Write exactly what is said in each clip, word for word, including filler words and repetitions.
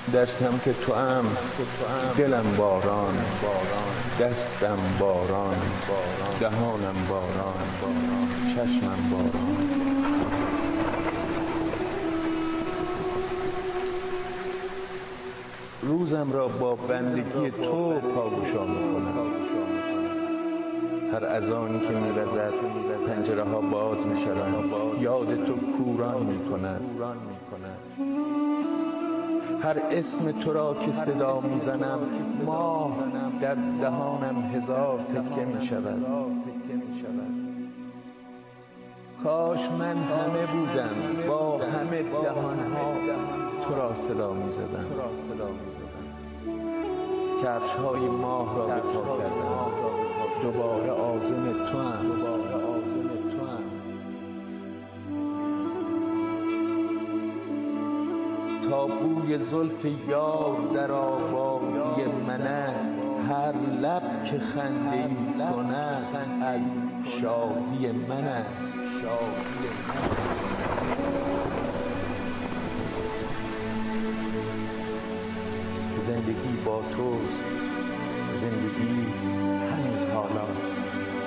در سمت تو ام دلم باران، دستم باران، دهانم باران، چشمم باران. روزم را با بندگی تو پاگوشا میکنم. هر اذانی که میوزد پنجره ها باز میشوند، یاد تو کوران میکند. هر اسم تو را که صدا میزنم، ماه در دهانم هزار تکه میشود. کاش من همه بودم با همه دهانها تو را صدا میزدم. کفش های ماه را به پا کردم، دوباره عازم تو ام. تا بوی زلف یار در آبادی من است، هر لب که خنده ای کند از شادی من است. زندگی با توست، زندگی همین حالاست.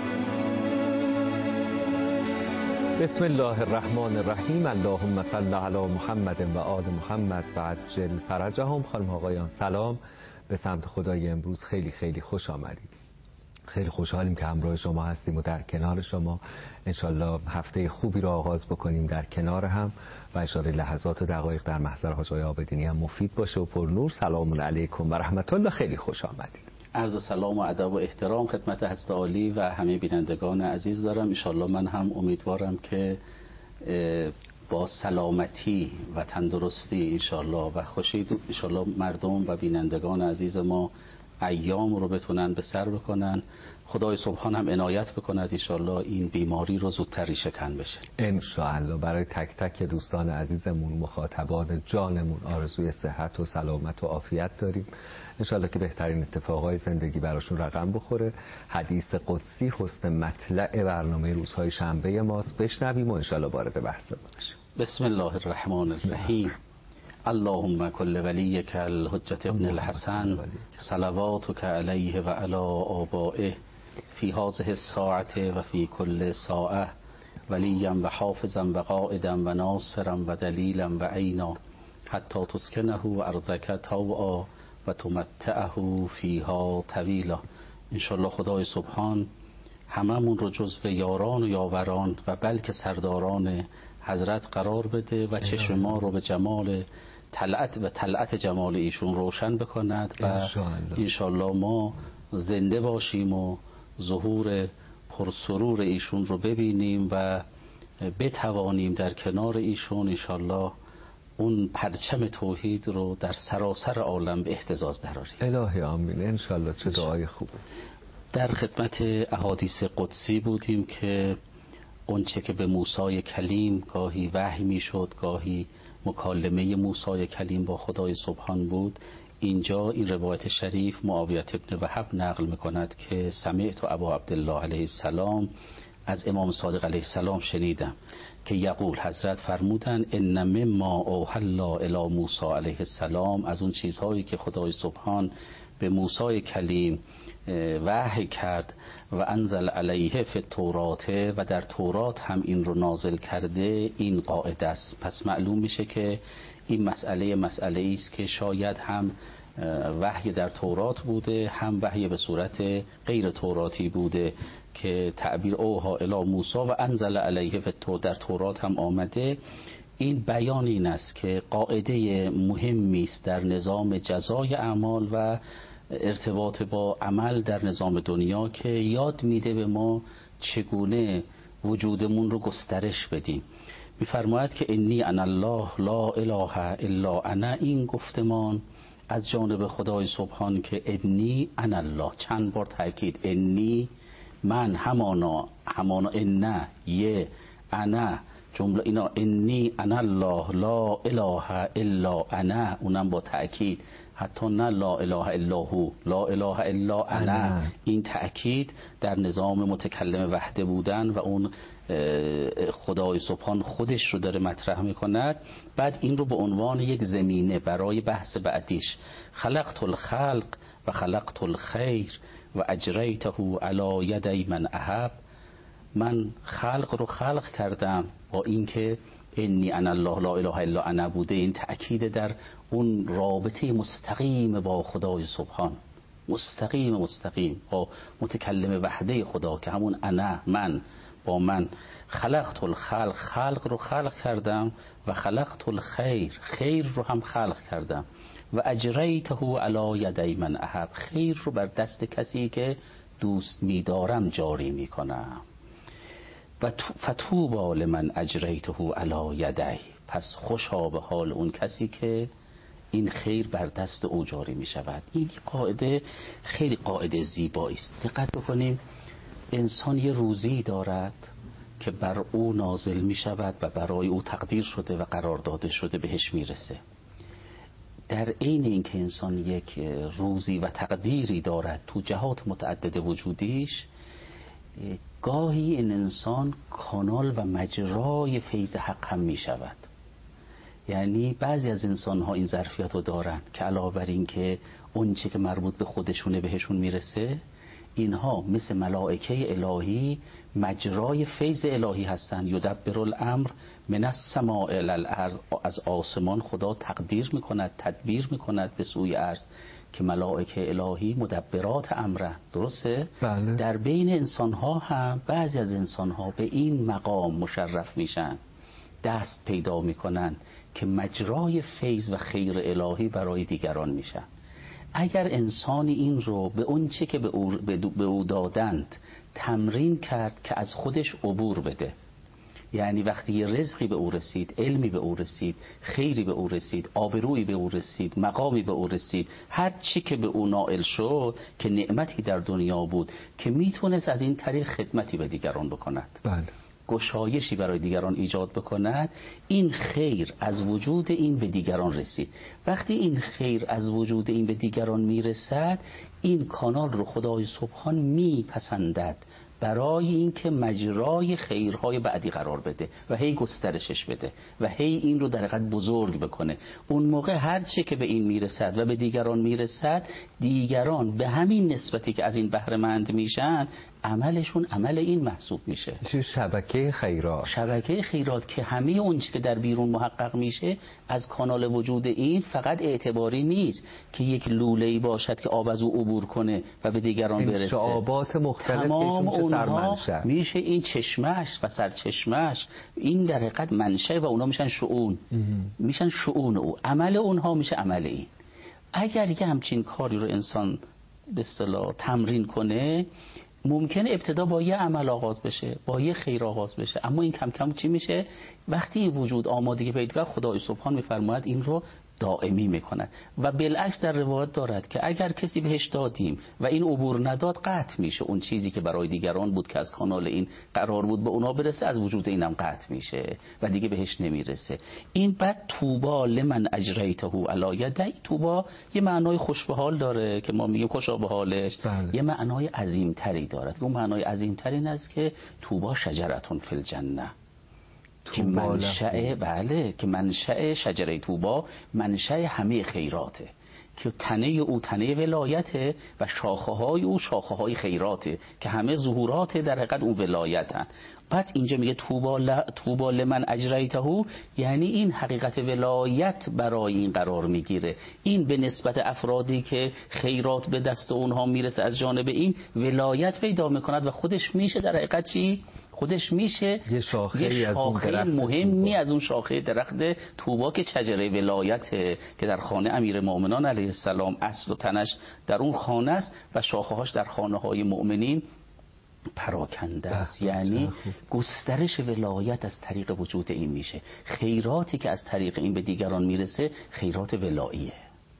بسم الله الرحمن الرحیم. اللهم صل علی محمد و آل محمد و عجل فرجهم. خانم آقایان سلام، به سمت خدای امروز خیلی خیلی خوش آمدید. خیلی خوشحالیم که همراه شما هستیم و در کنار شما انشالله هفته خوبی رو آغاز بکنیم در کنار هم و انشالله لحظات و دقایق در محضر حاج آقای عابدینی هم مفید باشه و پرنور. سلام علیکم و رحمت الله. خیلی خوش آمدید. عرض سلام و ادب و احترام خدمت حضرت عالی و همه بینندگان عزیز دارم. انشالله من هم امیدوارم که با سلامتی و تندرستی انشالله و خوشی انشالله مردم و بینندگان عزیز ما ایام رو بتونن به سر بکنن. خدای سبحان هم عنایت بکند انشالله این بیماری رو زودتر ریشه‌کن بشه انشالله. برای تک تک دوستان عزیزمون، مخاطبان جانمون آرزوی صحت و سلامت و عافیت داریم. انشالله که بهترین اتفاقای زندگی براشون رقم بخوره. حدیث قدسی حسن مطلع برنامه روزهای شنبه ماست. بشنویم و انشالله وارد بحث بشیم. بسم الله الرحمن الرحیم. اللهم کل ولیک الحجة ابن الحسن صلواتک علیه و علی آبائه فی هذه الساعة و فی کل ساعة ولیا و حافظا و قائدا و ناصرا و دلیلا و عینا حتی تسکنه ارضک طوعا و تمتعه فیها طویلا. انشالله خدای سبحان هممون رو جزو یاران و یاوران و بلکه سرداران حضرت قرار بده و چشم ما رو به جمال طلعت و طلعت جمال ایشون روشن بکند و انشالله ما زنده باشیم و ظهور پرسرور ایشون رو ببینیم و بتوانیم در کنار ایشون انشالله اون پرچم توحید رو در سراسر عالم به اهتزاز دراریم. الهی آمین. انشالله. چه دعای خوبه. در خدمت احادیث قدسی بودیم که اونچه که به موسی کلیم گاهی وحی میشد، گاهی مکالمه موسی کلیم با خدای سبحان بود. اینجا این روایت شریف معاویه ابن وهب نقل میکند که سمعت ابا عبدالله علیه السلام از امام صادق علیه السلام شنیدم که یقول حضرت فرمودن ان مما اوحی الله الی موسی علیه السلام، از اون چیزهایی که خدای سبحان به موسی کلیم وحی کرد و انزل علیه فی التوراة و در تورات هم این رو نازل کرده، این قاعده است. پس معلوم میشه که این مسئله مسئله است که شاید هم وحی در تورات بوده، هم وحی به صورت غیر توراتی بوده که تعبیر اوها الی موسی و انزل علیه فی التوراة در تورات هم آمده. این بیان این است که قاعده مهمی است در نظام جزای اعمال و ارتباط با عمل در نظام دنیا که یاد میده به ما چگونه وجودمون رو گسترش بدیم. میفرماید که انی انا الله لا اله الا انا، این گفتمان از جانب خدای سبحان که انی انا الله، چند بار تاکید، انی من، همانا همانا، ان یه، انا جمله اینا انی انا الله لا اله الا انا، اونم با تأکید، حتی نه لا اله الا هو، لا اله الا انا. این تأکید در نظام متکلم وحده بودن و اون خدای سبحان خودش رو داره مطرح میکند. بعد این رو به عنوان یک زمینه برای بحث بعدیش، خلقت الخلق و خلقت الخیر و اجریته علی یدی من احب، من خلق رو خلق کردم با اینکه انی انا الله لا اله الا انا بوده. این تأکید در اون رابطه مستقیم با خدای سبحان، مستقیم مستقیم با متکلم وحده خدا که همون انا، من، با من. خلقت الخلق، خلق رو خلق کردم و خلقت الخیر، خیر رو هم خلق کردم و اجریته علی یدی من احب، خیر رو بر دست کسی که دوست می‌دارم جاری می‌کنم. و فتوبا لمن اجریته علی یدی، پس خوشا به حال اون کسی که این خیر بر دست او جاری می شود. این قاعده خیلی قاعده زیبایی است. دقت بکنیم، انسان یه روزی دارد که بر او نازل می شود و برای او تقدیر شده و قرار داده شده، بهش می رسه. در عین اینکه انسان یک روزی و تقدیری دارد تو جهات متعدد وجودیش، گاهی این انسان کانال و مجرای فیض حق هم می شود. یعنی بعضی از انسان ها این ظرفیت رو دارن که علاوه بر این که اون چه که مربوط به خودشونه بهشون میرسه، اینها مثل ملائکه الهی مجرای فیض الهی هستن. یدبر الامر من السماء الی الارض، از آسمان خدا تقدیر میکند، تدبیر میکند به سوی ارض، که ملائکه الهی مدبرات امره. درسته؟ بله. در بین انسان ها هم بعضی از انسان ها به این مقام مشرف میشن، دست پیدا میکنن که مجرای فیض و خیر الهی برای دیگران میشن. اگر انسانی این رو به اون چه که به او, به او دادند تمرین کرد که از خودش عبور بده، یعنی وقتی یه رزقی به او رسید، علمی به او رسید، خیری به او رسید، آبرویی به او رسید، مقامی به او رسید، هر چی که به او نائل شد که نعمتی در دنیا بود که میتونست از این طریق خدمتی به دیگران بکند، بله، گشایشی برای دیگران ایجاد بکند، این خیر از وجود این به دیگران رسید. وقتی این خیر از وجود این به دیگران میرسد، این کانال رو خدای سبحان میپسندد برای اینکه مجرای خیرهای بعدی قرار بده و هی گسترشش بده و هی این رو در حقیقت بزرگ بکنه. اون موقع هر چه که به این میرسد و به دیگران میرسد، دیگران به همین نسبتی که از این بهره مند میشن، عملشون عمل این محسوب میشه. شبکه خیرات. شبکه خیرات که همه اون چی که در بیرون محقق میشه از کانال وجود این فقط اعتباری نیست که یک لوله‌ای باشد که آب از او عبور کنه و به دیگران برسه. شعابات مختلف تمام اونها میشه این چشمش و سرچشمش، این در حقیقت منشأ و اونا میشن شؤون، میشن شؤون او، عمل اونها میشه عمل این. اگر یه همچین کاری رو انسان به اصطلاح تمرین کنه، ممکنه ابتدا با یه عمل آغاز بشه، با یه خیر آغاز بشه، اما این کم کم چی میشه؟ وقتی وجود آمادگی پیدا کنه، خدای سبحان میفرماید این رو دائمی میکنه. و بالعکس در روایت دارد که اگر کسی بهش دادیم و این عبور نداد، قطع میشه. اون چیزی که برای دیگران بود که از کانال این قرار بود به اونا برسه، از وجود اینم قطع میشه و دیگه بهش نمیرسه. این بعد توبا لمن اجریته علی یدی، توبا یه معنای خوش به حال داره که ما میگیم خوشا به حالش. بله. یه معنای عظیم تری دارد. اون معنای عظیم تری این است که توبا شجرتون فی الجنه، که منشأ، بله، که منشأ شجره توبا منشأ همه خیراته، که تنه او تنه ولایته و شاخه های او شاخه های خیراته که همه ظهورات در حقیقت او ولایتن. بعد اینجا میگه توبا ل... توبا لمن اجریته، یعنی این حقیقت ولایت برای این قرار میگیره. این به نسبت افرادی که خیرات به دست اونها میرسه از جانب این ولایت پیدا میکند و خودش میشه در حقیقت چی؟ خودش میشه یه شاخه, یه شاخه مهمی از اون شاخه درخت توبا که شجره ولایته، که در خانه امیر مؤمنان علیه السلام اصل و تنش در اون خانه است و شاخه هاش در خانه های مؤمنین پراکنده است. یعنی گسترش ولایت از طریق وجود این میشه. خیراتی که از طریق این به دیگران میرسه خیرات ولاییه.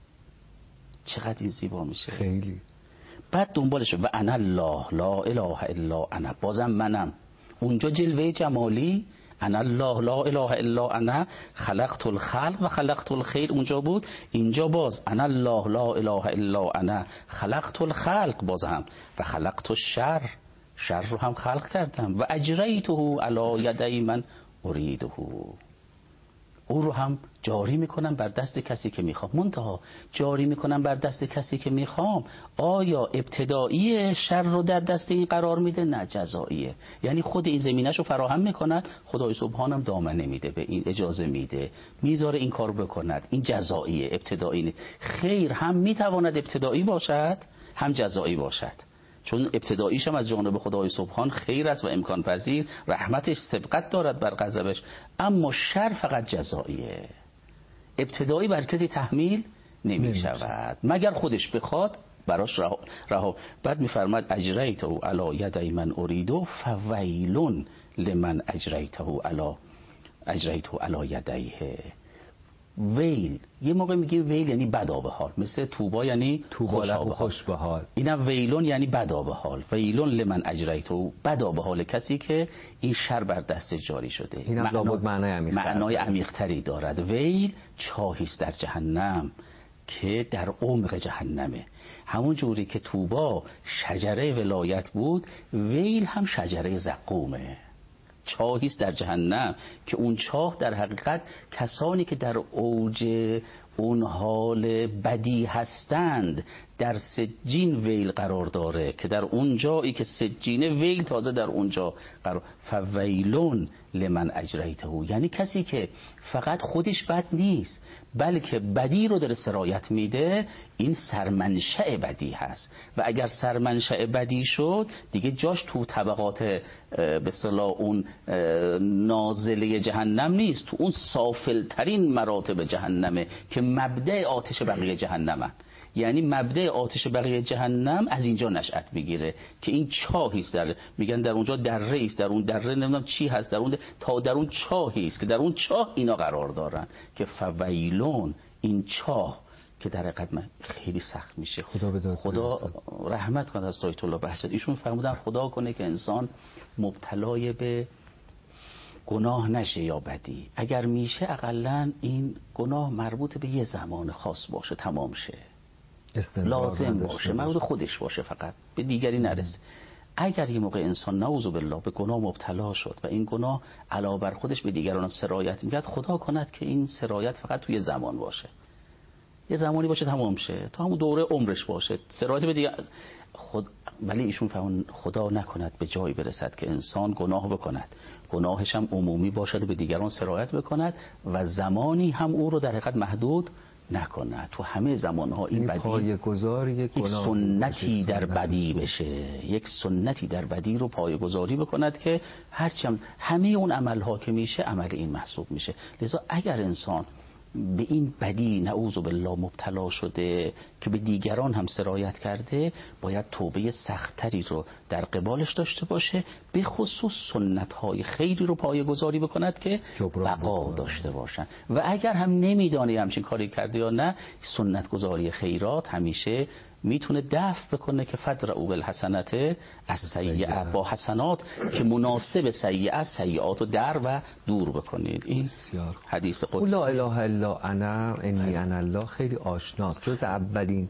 چقدر این زیبا میشه. خیلی. بعد دنبالشه و انا الله لا اله الا انا، بازم منم. اونجا جلوه جمالی انا الله لا اله الا انا خلقت الخلق و خلقت الخیر اونجا بود، اینجا باز انا الله لا اله الا انا خلقت الخلق باز هم و خلقت الشر، شر رو هم خلق کردم و اجریته علی یدی من اریده، او رو هم جاری میکنم بر دست کسی که میخوام. منتها جاری میکنم بر دست کسی که میخوام، آیا ابتدایی شر رو در دست این قرار میده؟ نه، جزاییه. یعنی خود این زمینش رو فراهم میکند، خدای سبحانم دامنه میده به این، اجازه میده، میذاره این کار بکند. این جزاییه، ابتدایی نیست. خیر هم میتواند ابتدایی باشد هم جزایی باشد، چون ابتداییش هم از جانب خدای سبحان خیر است و امکان پذیر، رحمتش سبقت دارد بر غضبش. اما شر فقط جزاییه، ابتدایی بر کسی تحمیل نمی شود مگر خودش بخواد براش رها, رها. بعد میفرماد اجریته علی یدی من اریدو فویلون لمن اجریته علی اجریته علی یدیه. ویل یه موقع میگیم ویل یعنی بدا به حال، مثل توبا یعنی توبا خوش به حال، اینم ویلون یعنی بدا به حال. ویلون لمن اجریته، بدا به حال کسی که این شر بر دست جاری شده. اینم لابد معنای عمیق معنای عمیق‌تری دارد. ویل چاهی است در جهنم که در عمق جهنمه. همون جوری که توبا شجره ولایت بود، ویل هم شجره زقومه، چاهیست در جهنم که اون چاه در حقیقت کسانی که در اوج اون حال بدی هستند در سجین ویل قرار داره، که در اون جایی که سجینه ویل تازه در اونجا قرار. فویلون لمن اجریته، یعنی کسی که فقط خودش بد نیست بلکه بدی رو داره سرایت میده، این سرمنشأ بدی هست. و اگر سرمنشأ بدی شد دیگه جاش تو طبقات به اصطلاح اون نازله جهنم نیست، تو اون سافل ترین مراتب جهنمه که مبدأ آتش بقیه جهنمن. یعنی مبدأ آتش بقیه جهنم از اینجا نشأت میگیره که این چاهی است، در میگن در اونجا دره است، در اون دره نمیدونم چی هست، در اون تا در اون چاهی است که در اون چاه اینا قرار دارن که فویلون، این چاه که در حقیقت خیلی سخت میشه. خدا بداد خدا رحمت کنه از آیت الله بهجت، ایشون فرمودن خدا کنه که انسان مبتلای به گناه نشه یا بدی، اگر میشه اقلن این گناه مربوط به یه زمان خاص باشه، تمام شه، لازم باشه، مربوط خودش باشه، فقط به دیگری نرسه. اگر یه موقع انسان نعوذ بالله به گناه مبتلا شد و این گناه علاوه بر خودش به دیگران هم سرایت میکرد، خدا کند که این سرایت فقط توی زمان باشه، یه زمانی باشه تمام شه، تو همون دوره عمرش باشه، سرایت به دیگر خود. ولی ایشون فهمون خدا نکند به جایی برسد که انسان گناه بکند، گناهش هم عمومی باشد و به دیگران سرایت بکند و زمانی هم او رو در حقیقت محدود نکنه، تو همه زمانها این بدی پایه‌گذار یک سنتی در بدی بشه، یک سنتی در بدی رو پایه‌گذاری بکند که هرچی هم همه اون عملها که میشه عمل این محسوب میشه. لذا اگر انسان به این بدی نعوذ بالله مبتلا شده که به دیگران هم سرایت کرده، باید توبه سختری رو در قبالش داشته باشه، به خصوص سنت‌های خیری رو پایه‌گذاری بکند که بقا داشته باشن. و اگر هم نمیدانه همچین کاری کرده یا نه، سنت‌گذاری خیرات همیشه میتونه دفع بکنه که فدرعوا بالحسنات السیئه، با حسنات که مناسب سیئه است سیئات رو در و دور بکنید. این بسیار حدیث قدسی لا اله الا انا انی انا الله خیلی آشناست، جز اولین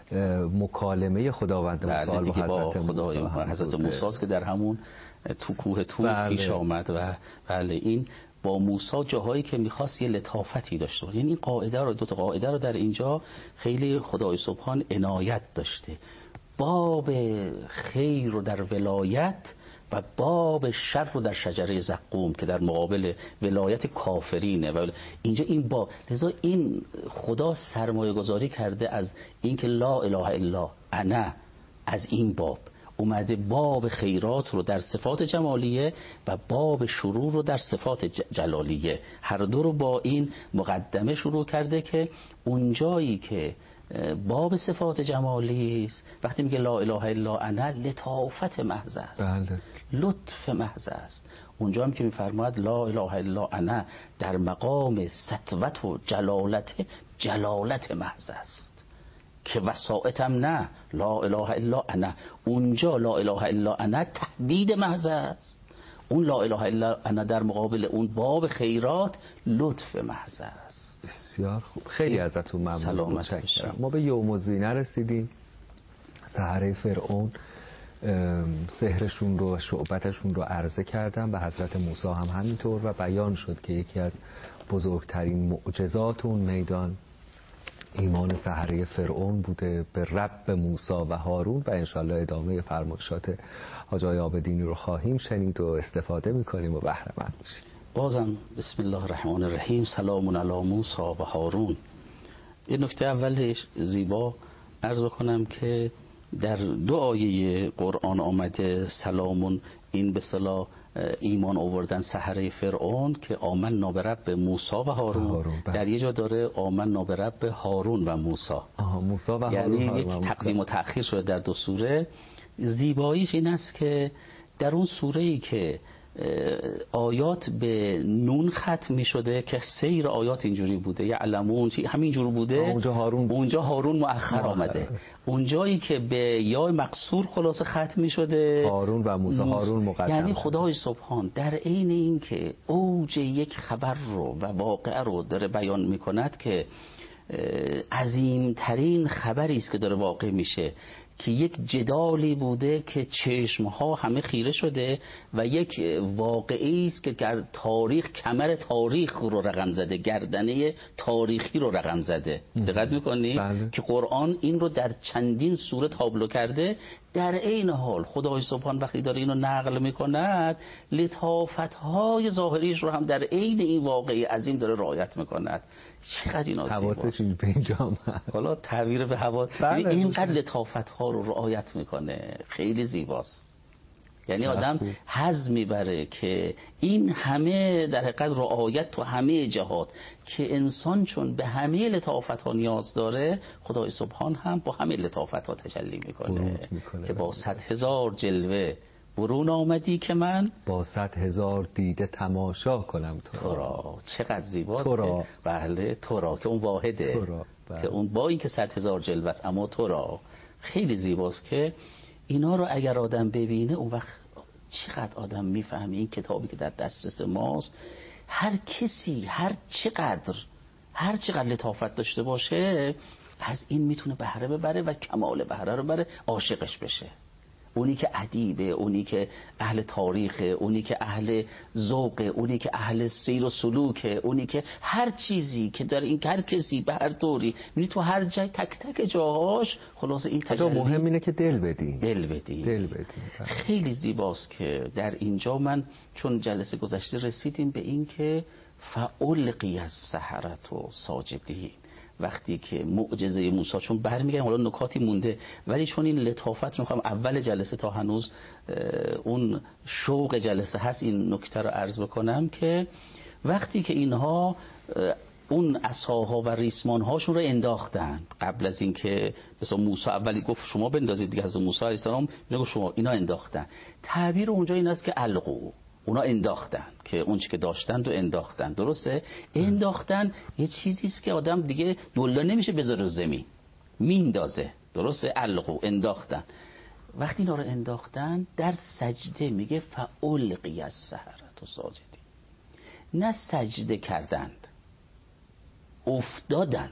مکالمه خداوند متعال با حضرت موسی و حضرت موسی است که در همون تو کوه طور پیش آمد. و بله این با موسی جاهایی که میخواست یه لطافتی داشته باشه. یعنی این قاعده رو، دو تا قاعده رو در اینجا خیلی خدای سبحان عنایت داشته، باب خیر رو در ولایت و باب شر رو در شجره زقوم که در مقابل ولایت کافرینه. و اینجا این با لذا این خدا سرمایه گذاری کرده از اینکه لا اله الا انا، از این باب اومده باب خیرات رو در صفات جمالیه و باب شرور رو در صفات جلالیه، هر دو رو با این مقدمه شروع کرده که اونجایی که باب صفات جمالی است، وقتی میگه لا اله الا انا، لطافت محض است، بله. لطف محض است. اونجا هم که میفرماید لا اله الا انا در مقام سطوت و جلالت، جلالت محض است که وسائطم نه، لا اله الا انا. اونجا لا اله الا انا تهدید محض است، اون لا اله الا انا در مقابل اون باب خیرات لطف محض است. بسیار خوب، خیلی ازتون ممنون. سلامت باشید. ما به یوم الزینه رسیدیم. سحره فرعون سحرشون رو، شعبتشون رو عرضه کردن به حضرت موسی هم همینطور و بیان شد که یکی از بزرگترین معجزات اون میدان ایمان سحره فرعون بوده به رب موسی و هارون و انشالله ادامه فرمایشات حاج آقای عابدینی رو خواهیم شنید و استفاده میکنیم و بهره مند باشیم. بازم بسم الله الرحمن الرحیم. سلام علی موسی و هارون. یه نکته اولش زیبا عرض کنم که در دو آیه قرآن آمده سلامون، این به اصطلاح ایمان آوردن سحره فرعون که آمنا به رب موسی و هارون, هارون در یه جا داره آمنا به رب هارون و موسی. آها، موسی و یعنی هارون، یک تقدیم و تأخیر شده در دو سوره. زیباییش این است که در اون سوره‌ای که آیات به نون ختم می شده که سیر آیات اینجوری بوده، یعلمون همینجوری بوده، اونجا هارون اونجا هارون مؤخر آمده. اونجایی که به یا مقصور خلاصه ختم می شده هارون و موسی، هارون مقدم. یعنی خدای سبحان در عین این که اوج یک خبر رو و واقعه رو داره بیان می کند که عظیمترین خبری است که داره واقع میشه که یک جدالی بوده که چشمها همه خیره شده و یک واقعی است که در تاریخ کمر تاریخ رو رقم زده، گردنه تاریخی رو رقم زده. دقت میکنی؟ بله. که قرآن این رو در چندین سوره تابلو کرده. در عین حال خدای سبحان وقتی داره اینو نقل میکند لطافت‌های ظاهریش رو هم در عین این واقعی عظیم داره رعایت میکند. چقدر اینا حواسش به اینجا. حالا تعبیر به حواس، بله. اینقدر لطافت‌ها رو رعایت میکنه، خیلی زیباست. یعنی آدم حظ میبره که این همه در حقیقت رعایت تو همه جهات که انسان چون به همه لطافت ها نیاز داره، خدای سبحان هم با همه لطافت ها تجلی میکنه, میکنه که با صد هزار جلوه برون آمدی که من با صد هزار دیده تماشا کنم تو را. تو را چقدر زیباست تو را. که بله تو را که اون واحده تو را. که اون با این که صد هزار جلوه است اما تو را خیلی زیباست که اینا رو اگر آدم ببینه اون وقت چقدر آدم میفهمه این کتابی که در دسترس ماست هر کسی هر چقدر هر چقدر لطافت داشته باشه از این میتونه بهره ببره و کمال بهره رو بره، عاشقش بشه. اونی که ادیبه، اونی که اهل تاریخه، اونی که اهل ذوقه، اونی که اهل سیر و سلوکه، اونی که هر چیزی که در این هر کسی به هر طوری میبینی تو هر جای تک تک جاهاش خلاص این تجلی. مهم اینه که دل بدی دل بدی دل بدی خیلی زیباست که در اینجا من چون جلسه گذشته رسیدیم به این که فالقی السحرة ساجدین، وقتی که معجزه موسی، چون برمیگردیم حالا نکاتی مونده ولی چون این لطافت رو میخوام اول جلسه تا هنوز اون شوق جلسه هست این نکته رو عرض بکنم که وقتی که اینها اون عصاها و ریسمان هاشون رو انداختن قبل از اینکه مثلا موسی اولی گفت شما بندازید دیگه، از موسی علیه السلام میگه شما، اینا انداختن. تعبیر اونجا این است که القو، اونا انداختن که اون چی که داشتن رو انداختن. درسته؟ انداختن یه چیزی است که آدم دیگه دولا نمیشه بذاره رو زمین، میندازه. درسته؟ القو، انداختن. وقتی اینا رو انداختن در سجده میگه فالقی السحرة ساجدین، نه سجده کردند، افتادن.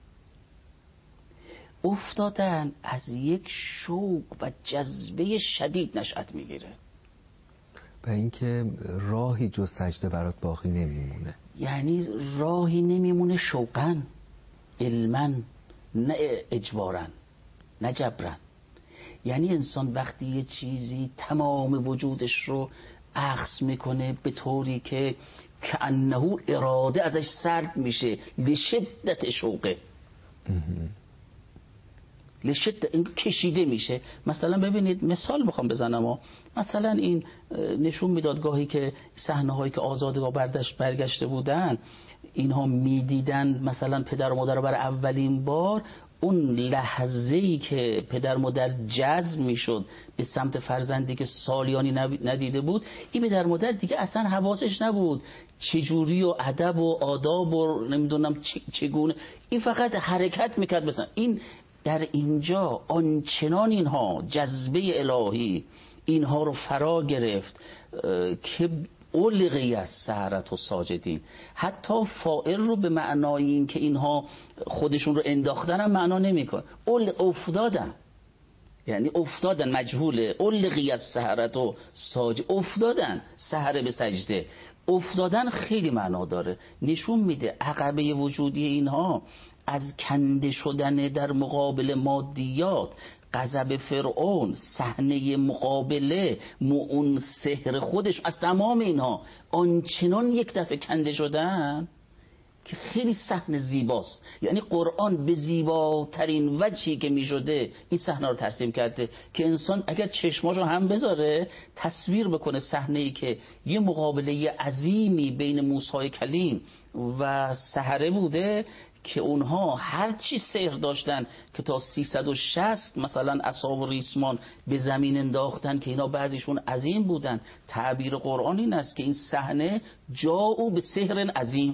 افتادن از یک شوق و جذبه شدید نشأت میگیره به اینکه راهی جز سجده برات باقی نمیمونه. یعنی راهی نمیمونه شوقاً، علماً، نه اجباراً، نه جبراً. یعنی انسان وقتی یه چیزی تمام وجودش رو اخذ میکنه به طوری که کأنه اراده ازش سرد میشه لشدت شوقه، لشدت این کشیده میشه. مثلا ببینید مثال بخوام بزنم ها. مثلا این نشون میداد گاهی که صحنه هایی که آزادگاه برداشت برگشته بودن اینها میدیدن مثلا پدر و مادر رو برای اولین بار، اون لحظه‌ای که پدر مادر جذب میشد به سمت فرزندی که سالیانی ندیده بود، این پدر مادر دیگه اصلا حواسش نبود چجوری و ادب و آداب و نمیدونم چگونه، این فقط حرکت میکرد. مثلا این در اینجا آنچنان اینها جذبه الهی، اینها رو فرا گرفت که اولغی از سحرت و ساجدین. حتی فاعل رو به معنای این که اینها خودشون رو انداختن هم معنا نمیکنه. اول افتادن، یعنی افتادن، مجهوله. اولغی از سحرت و ساجد، افتادن سحره به سجده. افتادن خیلی معنا داره، نشون میده عقبه وجودی اینها از کنده شدن در مقابل مادیات، غضب فرعون، صحنه مقابله، اون سحر خودش، از تمام اینها آنچنان یک دفعه کنده شدن که خیلی صحنه زیباست. یعنی قرآن به زیباترین وجهی که میشده این صحنه رو ترسیم کرده که انسان اگر چشماشو هم بذاره تصویر بکنه صحنه‌ای که یه مقابله عظیمی بین موسی کلیم و سحره بوده که اونها هر چی سحر داشتن که تا سیصد و شصت مثلا عصا و ریسمان به زمین انداختن که اینا بعضیشون عظیم بودن. تعبیر قرآن این است که این صحنه جاءوا به سحر عظیم،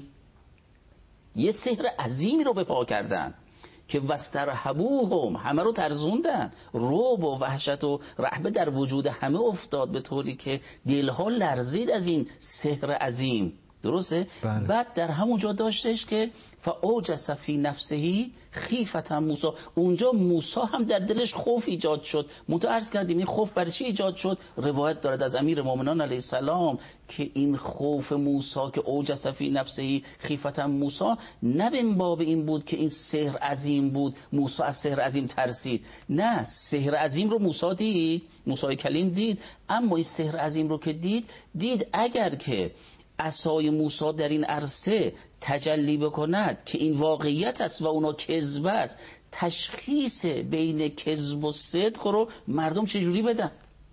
یه سحر عظیمی رو به پا کردن که واسترهبوهم، همه رو ترزوندن، رعب و وحشت و رهبه در وجود همه افتاد به طوری که دلها لرزید از این سحر عظیم. درسته؟ بله. بعد در همون جا داشتش که فاوجس فی نفسه خیفة موسی، اونجا موسی هم در دلش خوف ایجاد شد. منتها عرض کردیم این خوف برای چی ایجاد شد؟ روایت دارد از امیر مومنان علیه السلام که این خوف موسی که اوجس فی نفسه خیفة موسی نه به باب این بود که این سحر عظیم بود، موسی از سحر عظیم ترسید، نه، سحر عظیم رو موسی دید، موسی کلیم دید، اما این سحر عظیم رو که دید، دید اگر که عصای موسی در این عرصه تجلی بکند که این واقعیت است و اونا کذب است، تشخیص بین کذب و صدق رو مردم چجوری بدن؟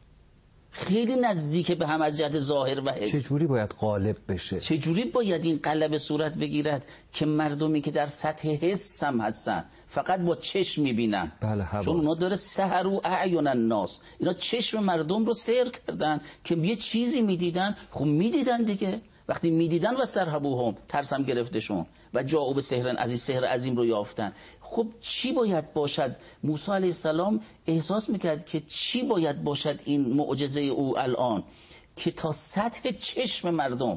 خیلی نزدیک به هم از جهت ظاهر و حس. چجوری باید غالب بشه؟ چجوری باید این غلبه صورت بگیرد که مردمی که در سطح حس هم هستن فقط با چشم میبینن. بله، حواس. چون اونا داره سحروا اعین الناس، اینا چشم مردم رو سحر کردن که یه چیزی میدیدن، خب میدیدن دیگه. وقتی میدیدن و سرهبوهم، ترس هم گرفتشون و جاءوا به سحر عظیم، سحر عظیم رو یافتن. خب چی باید باشد؟ موسی علیه السلام احساس میکرد که چی باید باشد این معجزه او الان که تا سطح چشم مردم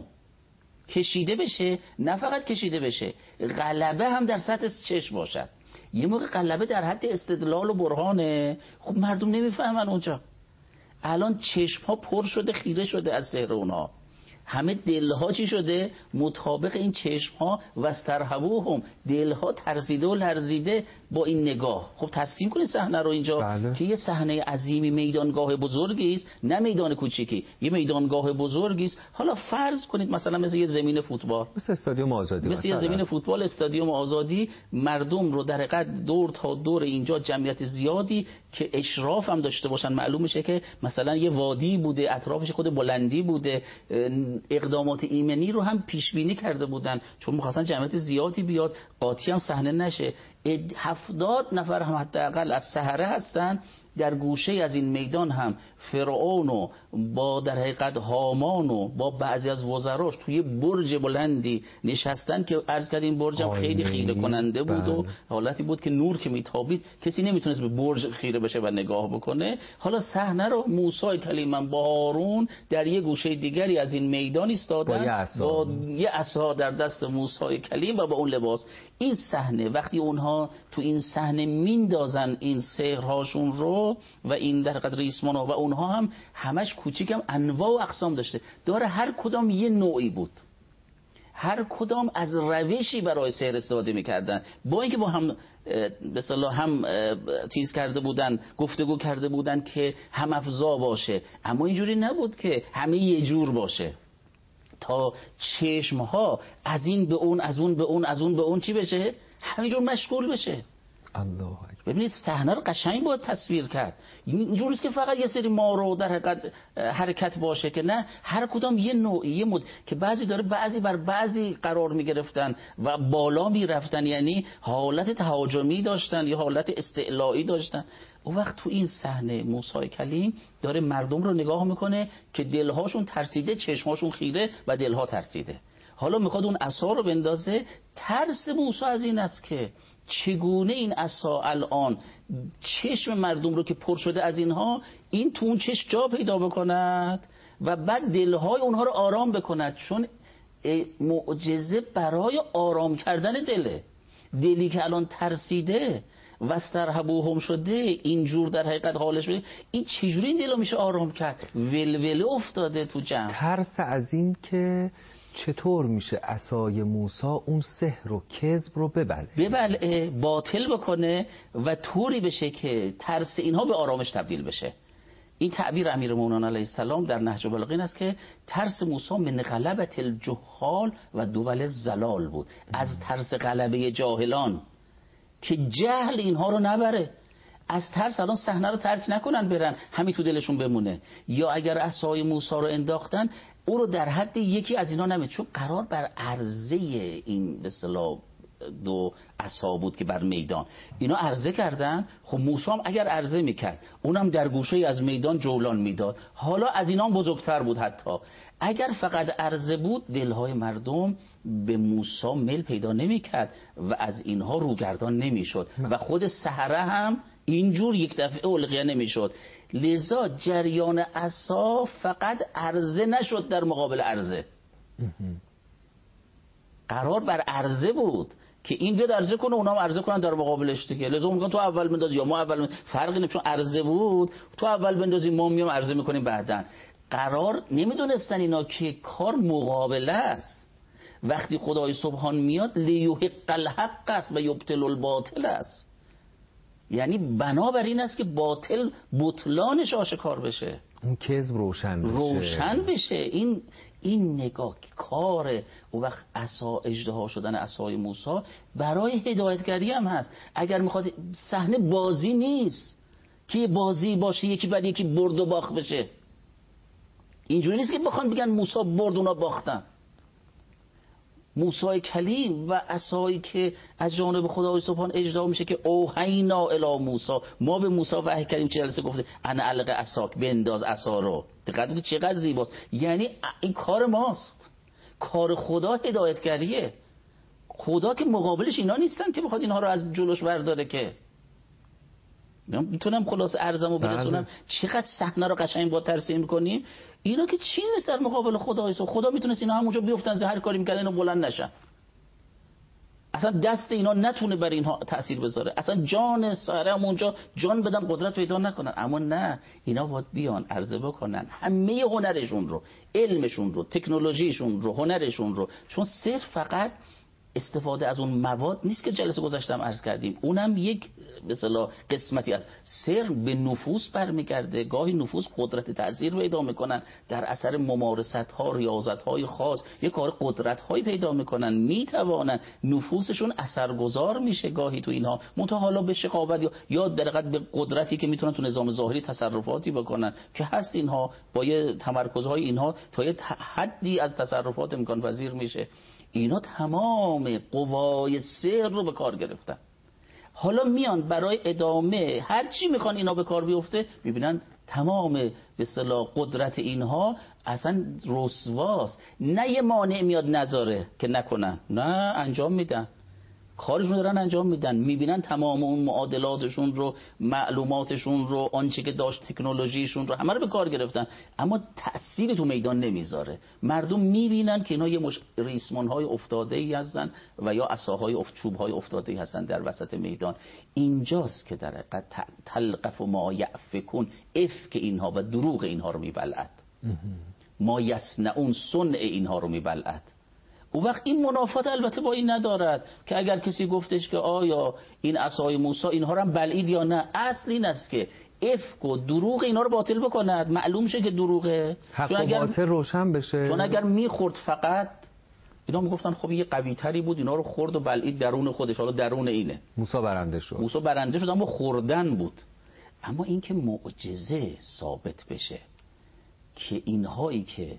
کشیده بشه، نه فقط کشیده بشه، غلبه هم در سطح چشم باشد. یه موقع غلبه در حد استدلال و برهانه، خب مردم نمیفهمن اونجا. الان چشم ها پر شده، خیره شده از سحر اونها، همه دلها چی شده؟ مطابق این چشم ها واسترهبوهم، دلها ترسیده و لرزیده با این نگاه. خب تصمیم کنید صحنه رو اینجا. بله. که یه صحنه عظیمی، میدانگاه بزرگی است، نه میدان کوچیکی، یه میدانگاه بزرگی است. حالا فرض کنید مثلا مثل یه زمین فوتبال، مثل استادیوم آزادی، مثل یه زمین فوتبال، استادیوم آزادی، مردم رو در حقیقت دور تا دور اینجا جمعیت زیادی که اشراف هم داشته باشن، معلوم میشه که مثلا یه وادی بوده، اطرافش خود بلندی بوده، اقدامات ایمنی رو هم پیش بینی کرده بودن چون می‌خواستن جمعیت زیادی بیاد، قاطی هم صحنه نشه. هفتاد نفر هم حداقل از سحره هستن. در گوشه از این میدان هم فرعون و با در حقیقت هامان و با بعضی از وزراش توی برج بلندی نشستن که عرض کردیم برج هم خیلی خیره کننده بود. بله. و حالتی بود که نور که میتابید کسی نمیتونست به برج خیره بشه و نگاه بکنه. حالا صحنه رو موسی کلیم با هارون در یه گوشه دیگری از این میدان ایستادن با یه عصا در دست موسی کلیم و با اون لباس. این صحنه وقتی اونها تو این صحنه میندازن این سحرهاشون رو و این در قدر ریسمان و اونها هم همش کوچیکم انواع و اقسام داشته، داره هر کدام یه نوعی بود، هر کدام از روشی برای سحر استفاده میکردن، با اینکه با هم به اصطلاح هم چیز کرده بودن، گفتگو کرده بودن که هم افزا باشه، اما اینجوری نبود که همه یه جور باشه تا چشم ها از این به اون، از اون به اون، از اون به اون چی بشه، همینجور مشغول بشه. الله اکبر. ببینید صحنه رو قشنگ باید تصویر کرد. اینجوریه که فقط یه سری ما رو در حقیقت حرکت باشه که نه، هر کدام یه نوعی، یه مد که بعضی داره بعضی بر بعضی قرار می گرفتن و بالا می رفتن، یعنی حالت تهاجمی داشتن یا حالت استعلایی داشتن. اون وقت تو این صحنه موسی کلیم داره مردم رو نگاه میکنه که دلهاشون ترسیده، چشماشون خیره و دلها ترسیده. حالا میخواد اون عصا رو بندازه. ترس موسی از این است که چگونه این عصا الان چشم مردم رو که پر شده از اینها، این تو اون چشم جا پیدا بکند و بعد دلهای اونها رو آرام بکند. چون معجزه برای آرام کردن دله. دلی که الان ترسیده و استرهبوهم شده، اینجور در حقیقت حالش بده، این چجوری این دلو میشه آرام کرد؟ ولوله افتاده تو جمع. ترس از این که چطور میشه عصای موسی اون سحر و کذب رو ببلعه ببلعه باطل بکنه و طوری بشه که ترس اینها به آرامش تبدیل بشه. این تعبیر امیرالمومنین علیه السلام در نهج البلاغه است که ترس موسی من غلبة الجهال و دول الضلال بود. از ترس غلبه جاهلان که جهل اینها رو نبره، از ترس الان صحنه رو ترک نکنن برن، همین تو دلشون بمونه. یا اگر عصای موسی رو انداختن، او رو در حد یکی از اینا نمید، چون قرار بر عرضه این به اصطلاح دو عصا بود که بر میدان اینا عرضه کردن. خب موسی هم اگر عرضه میکرد، اونم در گوشه از میدان جولان میداد، حالا از اینا هم بزرگتر بود. حتی اگر فقط عرضه بود، دلهای مردم به موسی میل پیدا نمیکرد و از اینها روگردان نمیشد و خود سحره هم اینجور یک دفعه القیه نمیشد. لذا جریان عصا فقط عرضه نشد در مقابل عرضه، قرار بر عرضه بود که این بیاد عرضه کنه، اونا هم عرضه کنن در مقابلش دیگه. لذا میگن تو اول بنداز یا ما اول بنداز، فرقی نمیکنه، چون عرضه بود تو اول بندازی ما میام عرضه میکنیم بعداً. قرار نمیدونستن اینا که کار مقابله است. وقتی خدای سبحان میاد لیحق الحق است و یبطل الباطل است، یعنی بنابر این است که باطل بطلانش آشکار بشه، اون کذب روشن بشه روشن بشه. این این نگاه کار و وقت عصا اژدها شدن عصای موسی برای هدایتگری هم هست. اگر میخواد صحنه بازی نیست که بازی باشه یکی بعد یکی برد و باخت بشه، اینجوری نیست که بخوان بگن موسی برد اونا باختن. موسی کلیم و عصایی که از جانب خدای سبحان اجرا میشه که اوحینا الی موسی، ما به موسی وحی کردیم. چه جلسه گفته انا الق عصاک، بنداز عصا رو. دقت کنید چقدر زیباست. یعنی این کار ماست، کار خدا هدایتگریه. خدا که مقابلش اینا نیستن که بخواد اینها رو از جلوش برداره. که میتونم خلاص عرضمو برسونم چقدر صحنه رو قشنگ با ترسیم کنیم. اینا که چیزی در مقابل خدای سو. خدا میتونست اینا همونجا بیفتن هر کاری میکردن اینا بلند نشن، اصلا دست اینا نتونه بر اینها تأثیر بذاره، اصلا جان ساره همونجا جان بدن قدرت پیدا نکنن. اما نه، اینا باید بیان عرضه بکنن همه هنرشون رو، علمشون رو، تکنولوژیشون رو، هنرشون رو. چون صرف فقط استفاده از اون مواد نیست که جلسه گذاشتم عرض کردیم، اونم یک به اصطلاح قسمتی از سر به نفوس برمیگرده. گاهی نفوس قدرت تأثیر پیدا میکنن در اثر ممارست ها، ریاضت های خاص، یک کار قدرت هایی پیدا میکنن، میتوانن نفوسشون اثرگذار میشه گاهی تو اینها. منتها حالا به شقاوت یا یا در حقیقت به قدرتی که میتونن تو نظام ظاهری تصرفاتی بکنن که هست، اینها با یه تمرکزهای اینها تا یه حدی از تصرفات امکان پذیر میشه. اینا تمام قوای سحر رو به کار گرفتن. حالا میان برای ادامه هر چی میخوان اینا به کار بیفته، میبینن تمام به اصطلاح قدرت اینها اصلا رسواست. نه یه مانع میاد نذاره که نکنن، نه انجام میدن، کارشون دارن انجام میدن. میبینن تمام اون معادلاتشون رو، معلوماتشون رو، آنچه که داشت تکنولوژیشون رو همه رو به کار گرفتن، اما تأثیری تو میدان نمیذاره. مردم میبینن که اینا یه مش ریسمان های افتاده ای هستن و یا عصاهای افت چوب های افتاده ای هستن در وسط میدان. اینجاست که در حقیقت تلقف ما یأفکون، افک اینها و دروغ اینها رو میبلعد، ما یصنعون صنع اینها رو میبلعد. او وقت این منافات البته با این ندارد که اگر کسی گفتش که آیا این عصای موسی اینها رو هم بلعید یا نه، اصل این است که افک و دروغ اینا رو باطل بکند، معلوم شه که دروغه، حق و باطل روشن بشه. چون اگر میخورد فقط اینا میگفتن خب یه قوی تری بود، اینا رو خورد و بلعید درون خودش، حالا درون اینه. موسی برنده شد. موسی برنده شد اما خوردن بود. اما این که معجزه ثابت بشه که اینهایی که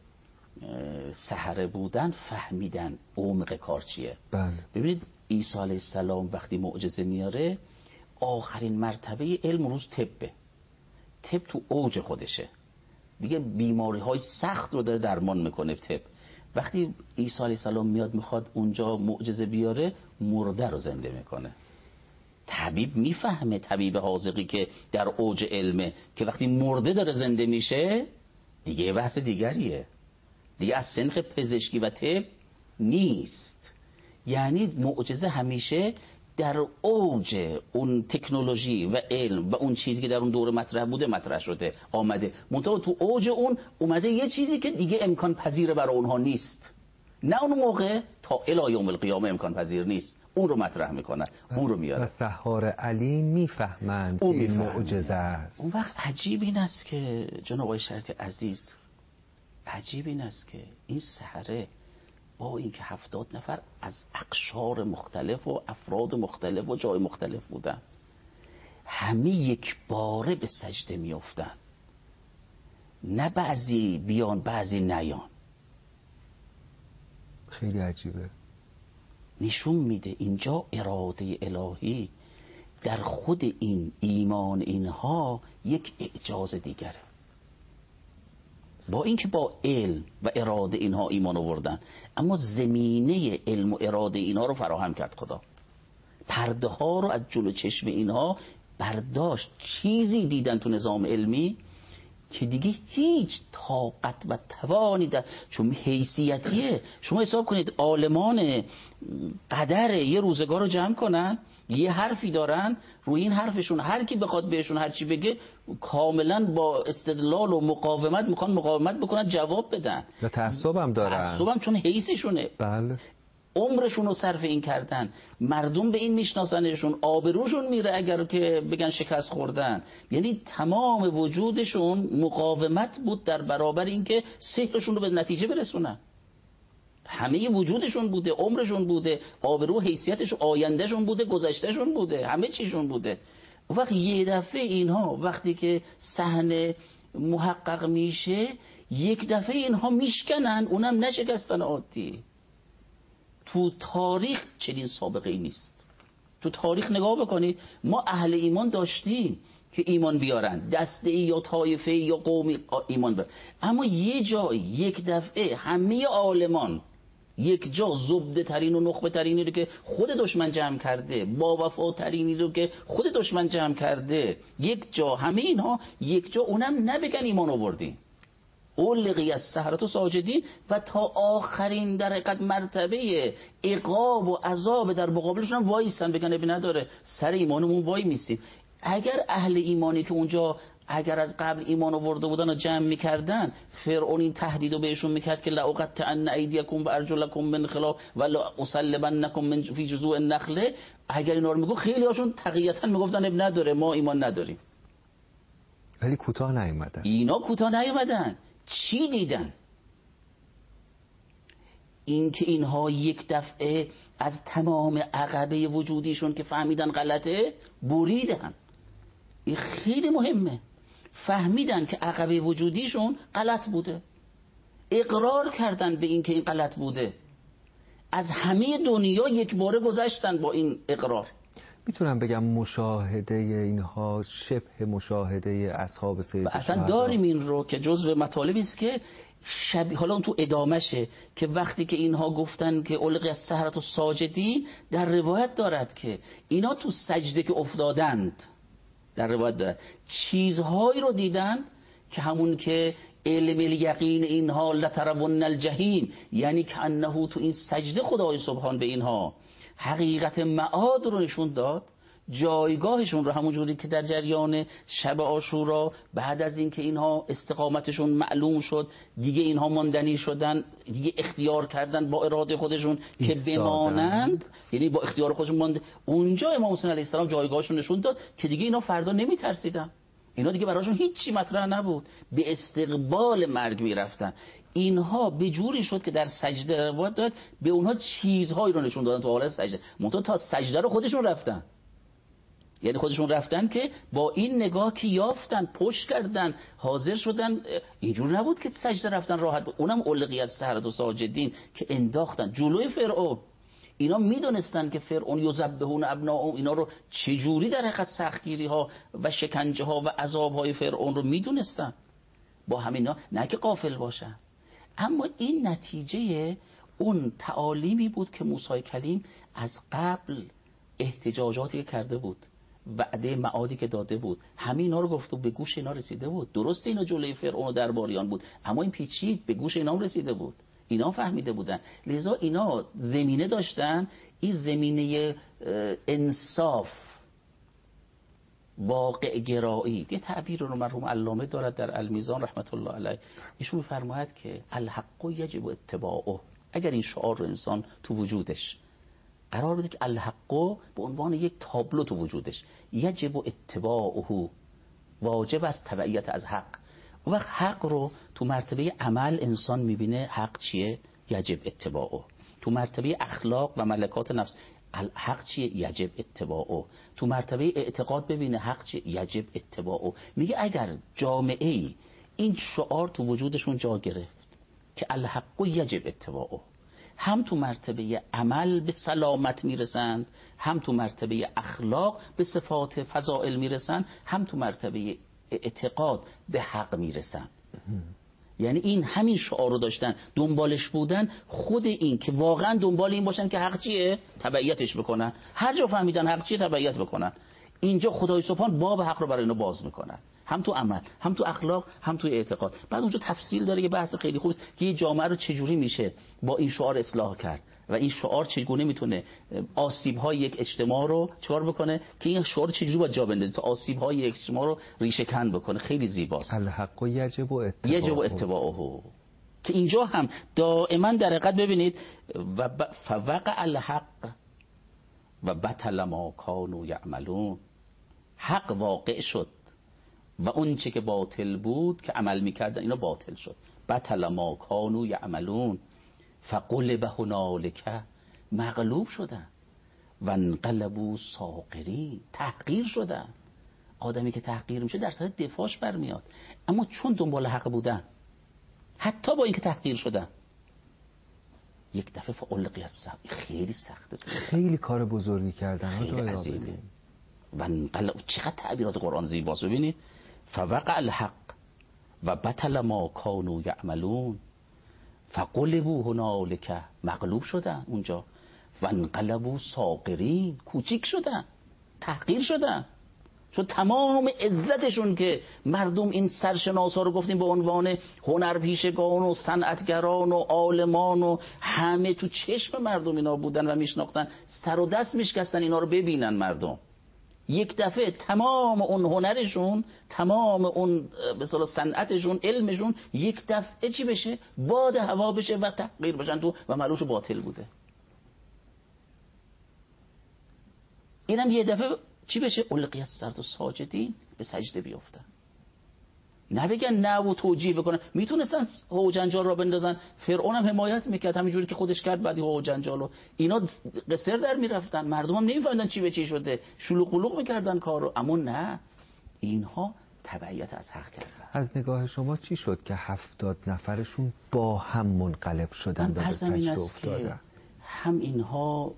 سحره بودن فهمیدن عمق کار چیه. بله. ببینید عیسی علیه السلام وقتی معجزه میاره، آخرین مرتبه علم روز طبه، طب تو اوج خودشه دیگه، بیماری های سخت رو داره درمان میکنه طب. وقتی عیسی علیه السلام میاد میخواد اونجا معجزه بیاره، مرده رو زنده میکنه. طبیب میفهمه، طبیب حاذقی که در اوج علمه، که وقتی مرده داره زنده میشه دیگه بحث دیگریه، دیگه از سنخ پزشکی و طب نیست. یعنی معجزه همیشه در اوج اون تکنولوژی و علم و اون چیزی که در اون دوره مطرح بوده مطرح شده آمده، منتها تو اوج اون اومده یه چیزی که دیگه امکان پذیر برای اونها نیست، نه اون موقع تا الی یوم القیامه امکان پذیر نیست، اون رو مطرح میکنن، اون رو میاره. و سحار علی میفهمند که این معجزه است. اون وقت عجیب این است که جناب آقای شریعتی عزیز، عجیب این است که این سحره با اینکه هفتاد نفر از اقشار مختلف و افراد مختلف و جای مختلف بودن، همه یک باره به سجده میافتن، نه بعضی بیان بعضی نیان. خیلی عجیبه. نشون میده اینجا اراده الهی در خود این ایمان اینها یک اعجاز دیگره. با اینکه با علم و اراده اینها ایمان آوردن، اما زمینه علم و اراده اینها رو فراهم کرد خدا. پرده ها رو از جلو چشم اینها برداشت، چیزی دیدن تو نظام علمی که دیگه هیچ طاقت و توانی در، چون حیثیتیه. شما حساب کنید عالمان قدر یه روزگار رو جمع کنن، یه حرفی دارن، روی این حرفشون هر کی بخواد بهشون هر چی بگه کاملا با استدلال و مقاومت میخوان مقاومت بکنن، جواب بدن. و تعصب هم دارن. تعصب هم چون حیثشونه. بله. عمرشون رو صرف این کردن، مردم به این میشناسنشون، آبروشون میره اگر که بگن شکست خوردن. یعنی تمام وجودشون مقاومت بود در برابر اینکه سحرشون رو به نتیجه برسونن. همه وجودشون بوده، عمرشون بوده، آبرو حیثیتش، آیندهشون بوده، گذشتهشون بوده، همه چیشون بوده. وقت یه دفعه اینها وقتی که صحنه محقق میشه، یک دفعه اینها میشکنن، اونم نه شکستن عادی. تو تاریخ چنین سابقه ای نیست. تو تاریخ نگاه بکنید، ما اهل ایمان داشتیم که ایمان بیارن، دسته ای یا طایفه ای یا قومی ایمان بیارن، اما یه جای یک دفعه همه عالمان یک جا زبده ترین و نخبه ترینی رو که خود دشمن جمع کرده، با وفا ترینی رو که خود دشمن جمع کرده، یک جا همه اینها یک جا، اونم نبگن ایمان آوردیم. اولقی از سحرة ساجدین، و تا آخرین در حقیقت مرتبه عقاب و عذاب در مقابلشون هم وایسن، بگن ابی نداره، سر ایمانمون وای میسیم. اگر اهل ایمانی که اونجا اگر از قبل ایمان آورده بودن و جمع میکردن، فرعون این تهدید رو بهشون میکرد که لأقطعن ایدیکم و ارجلکم من خلاف و لأصلبنکم من فی جذوع النخله، اگر اینا رو میگو خیلی هاشون تقیتا میگفتن ابی نداره، ما ایمان نداریم. ولی کوتاه نیومدن. اینا کوتاه نیومدن. چی دیدن؟ این که اینها یک دفعه از تمام عقبه وجودیشون که فهمیدن غلطه بریدن. این خیلی مهمه. فهمیدن که عقبه وجودیشون غلط بوده، اقرار کردن به این که این غلط بوده، از همه دنیا یک باره گذشتن با این اقرار. میتونم بگم مشاهده اینها شبه مشاهده اصحاب سید اصلا شهدا. داریم این رو که جزء مطالبی است که شبیه، حالا اون تو ادامشه، که وقتی که اینها گفتن که اولقی از سحرة ساجدین، در روایت دارد که اینا تو سجده که افتادند، در روایت دارد چیزهایی رو دیدند که همون که علم الیقین اینها لترون الجحیم، یعنی که انه تو این سجده خدای سبحان به اینها حقیقت معاد رو نشون داد، جایگاهشون رو، همون جوری که در جریان شب عاشورا بعد از اینکه اینها استقامتشون معلوم شد، دیگه اینها ماندنی شدن، دیگه اختیار کردن با اراده خودشون که بمانند، یعنی با اختیار خودشون ماند. اونجا امام حسین علیه السلام جایگاهشون نشون داد که دیگه اینا فردا نمیترسیدن، اینا دیگه براشون هیچی مطرح نبود، به استقبال مرگ میرفتن. اینها به جوری شد که در سجده روایت داد به اونها چیزهایی رو نشون دادن تو حالت سجده، منتها تا سجده رو خودشون رفتن، یعنی خودشون رفتن که با این نگاه که یافتن، پشت کردن، حاضر شدن. اینجور نبود که سجده رفتن راحت بود. اونم اولقی از سحرة ساجدین که انداختن جلوی فرعون. اینا میدونستن که فرعون یذبحون ابناءهم، اینا رو چجوری در حقیقت سختگیری ها و شکنجه ها و عذاب های فرعون رو میدونستن. با همینا نه که غافل باشن، اما این نتیجه اون تعالیمی بود که موسی کلیم از قبل احتجاجاتی که کرده بود، وعده معادی که داده بود، همه اینا رو گفت و به گوش اینا رسیده بود. درسته اینا جلوی فرعون و درباریان بود، اما این پیچید به گوش اینا هم رسیده بود، اینا فهمیده بودن. لذا اینا زمینه داشتن، این زمینه انصاف، واقع گرایی. یه تعبیر رو مرحوم علامه دارد در المیزان رحمت الله علیه، ایشون میفرماید که الحق یجب اتباعه. اگر این شعار رو انسان تو وجودش قرار بده که الحق به عنوان یک تابلو تو وجودش، یجب اتباعه، واجب است تبعیت از حق. و وقت حق رو تو مرتبه عمل انسان میبینه حق چیه؟ یجب اتباعه. تو مرتبه اخلاق و ملکات نفس حق چیه؟ یجب اتباعه. تو مرتبه اعتقاد ببینه حق چیه؟ یجب اتباعه. میگه اگر جامعه ای این شعار تو وجودشون جا گرفت که الحق یجب اتباعه، هم تو مرتبه عمل به سلامت میرسند، هم تو مرتبه اخلاق به صفات فضائل میرسند، هم تو مرتبه اعتقاد به حق میرسند. یعنی این همین شعار رو داشتن، دنبالش بودن. خود این که واقعا دنبال این باشن که حق چیه تبعیتش بکنن، هر جا فهمیدن حق چیه تبعیت بکنن. اینجا خدای سبحان باب حق رو برای اینا باز میکنن، هم تو عمل، هم تو اخلاق، هم تو اعتقاد. بعد اونجا تفصیل داره که بحث خیلی خوبه که یه جامعه رو چجوری میشه با این شعار اصلاح کرد و این شعار چگونه میتونه آسیب‌های یک اجتماع رو چکار بکنه که این شعار چجوری باید جا بندازه تا آسیب‌های یک اجتماع رو ریشه کن بکنه. خیلی زیباست. الحق یجب اتباعه، یجب اتباعه. که اینجا هم دائما در حقیقت ببینید و فوقع الحق و بطل ما کانوا یعملون. حق واقع شد و اون چه که باطل بود که عمل میکردن اینا باطل شد. بطل ما کانوا یعملون فغلب هنالک، مغلوب شدن. و انقلبوا صاغرین، تحقیر شدن. آدمی که تحقیر میشه در صورت دفاعش برمیاد، اما چون دنبال حق بودن حتی با اینکه تحقیر شدن یک دفعه فالقی السحاب. خیلی سخته، خیلی کار بزرگی کردن، خیلی عظیمه. و انقلب، چقدر تعبیرات قرآن زیباست. ببینید فوقع الحق و بطل ما کانوا یعملون فغلبوا هنالک، مغلوب شدن اونجا. و انقلبوا صاغرین، کوچیک شدن، تحقیر شدن. چون تمام عزتشون که مردم این سرشناسا رو گفتیم به عنوان هنرپیشگان و صنعتگران و عالمان و همه تو چشم مردم اینا بودن و میشناختن، سر و دست میشکستن اینا رو ببینن مردم. یک دفعه تمام اون هنرشون، تمام اون به اصطلاح صنعتشون، علمشون یک دفعه چی بشه؟ باد هوا بشه و تحقیر بشن تو و معلومش باطل بوده. اینم یه دفعه چی بشه؟ القی السحاب ساجدین، به سجده بیافتن. نه بگن نه و توجیه بکنن. میتونستن هو جنجال را بندازن، فرعون هم حمایت میکرد همینجوری که خودش کرد. بعدی هو جنجالو اینا قصر در میرفتن، مردم هم نمیفهمیدن چی به چی شده، شلوغ قلوغ میکردن کارو. اما نه، اینها تبعیت از حق کردن. از نگاه شما چی شد که هفتاد نفرشون با هم منقلب شدن و به سجده افتادن؟ هم اینها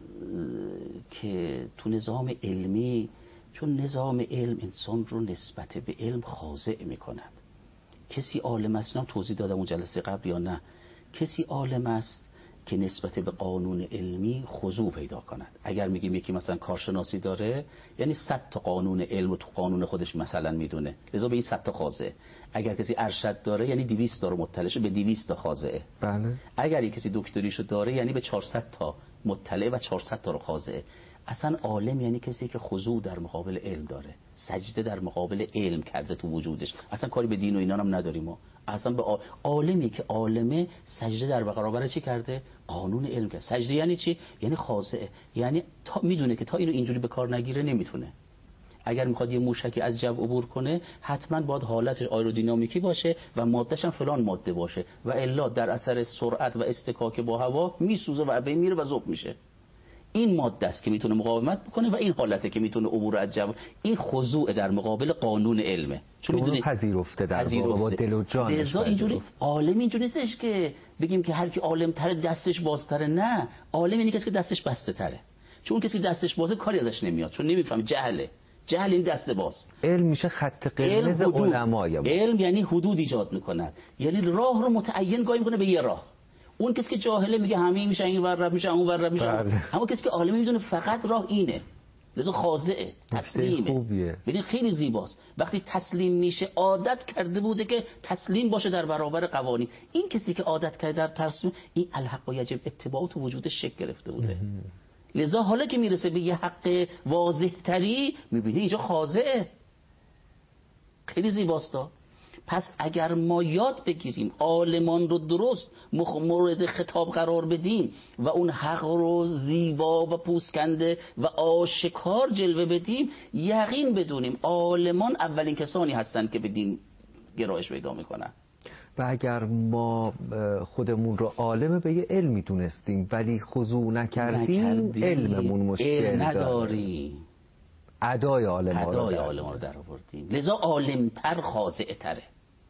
که تو نظام علمی، چون نظام علم انسان رو نسبت به علم خاضع میکند. کسی عالم است، نه توضیح دادم اون جلسه قبل یا نه، کسی عالم است که نسبت به قانون علمی خضوع پیدا کند. اگر میگیم یکی مثلا کارشناسی داره، یعنی صد تا قانون علم رو تو قانون خودش مثلا میدونه، لذا به این صد تا خاضعه. اگر کسی ارشد داره یعنی دویست تا رو مطلع شه، به دویست تا خاضعه. بله. اگر کسی دکتریشو داره یعنی به چهارصد تا مطلع و چهارصد تا رو خاضعه. اصلا عالم یعنی کسی که خضوع در مقابل علم داره، سجده در مقابل علم کرده تو وجودش. اصلا کاری به دین و اینا هم نداریم ما. اصلا به عالمی که عالمه سجده در برابر چی کرده؟ قانون علم کرده. سجده یعنی چی؟ یعنی خاضعه، یعنی تا میدونه که تا اینو اینجوری به کار نگیره نمیتونه. اگر میخواد یه موشکی از جو عبور کنه حتما باید حالتش آیرودینامیکی باشه و مادهش هم فلان ماده باشه و الا در اثر سرعت و استکاک با هوا میسوزه و بین میره و ذوب میشه. این ماده است که میتونه مقاومت بکنه و این حالته که میتونه عبور از جو. این خضوع در مقابل قانون علمه، چون میدونه پذیرفته در واقع با دل و جانش. اینجوری عالم اینجوری نیستش که بگیم که هر کی عالم تره دستش بازتره. نه، عالم اینه کسی که دستش بسته تره. چون کسی دستش بازه کاری ازش نمیاد، چون نمیفهمه. جهله. جهل این دست باز. علم میشه خط قرمز علمای ما. علم یعنی حدود ایجاد میکنه، یعنی راه رو متعین گاهی میکنه به یه راه. اون کسی که جاهله میگه همه میشه این ور رد میشه اون ور رد میشه. اما کسی که عالم میدونه فقط راه اینه. لذا خاضعه، تسلیمه. ببین خیلی زیباست وقتی تسلیم میشه. عادت کرده بوده که تسلیم باشه در برابر قوانین. این کسی که عادت کرده در تسلیم، این الحق و یجب اتباع تو وجودش شکل گرفته بوده. لذا حالا که میرسه به یه حق واضح تری، میبینی اینجا خاضعه. خیلی زیباستا. پس اگر ما یاد بگیریم عالمان رو درست مورد خطاب قرار بدیم و اون حق رو زیبا و پوسکنده و آشکار جلوه بدیم، یقین بدونیم عالمان اولین کسانی هستن که به دین گرایش پیدا میکنن. و اگر ما خودمون رو عالم به یه علمی دونستیم ولی خضوع نکردیم, نکردیم. علممون مشکل نداریم، ادای عالم ادای عالم رو در آوردیم. لذا عالمتر خاضع تره.